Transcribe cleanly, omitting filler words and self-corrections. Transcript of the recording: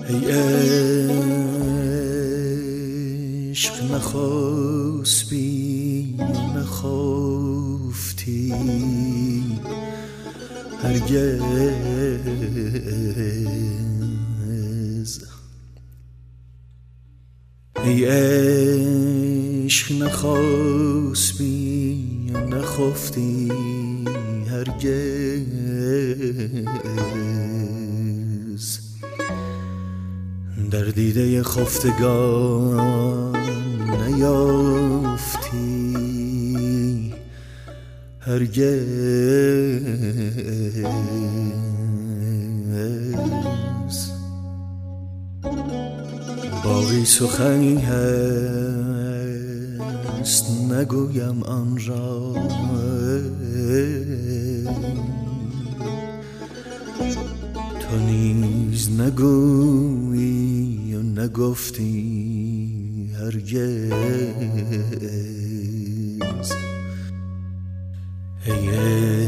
ای عشق نخسبی نخفتی هرگز، ای عشق نخسبی نخفتی هرگز، در دیده خفتگان نیافتی هرگز. باقی سخنی هست نگویم آن را، تو نیز نگویی و نگفتی هرگز. ای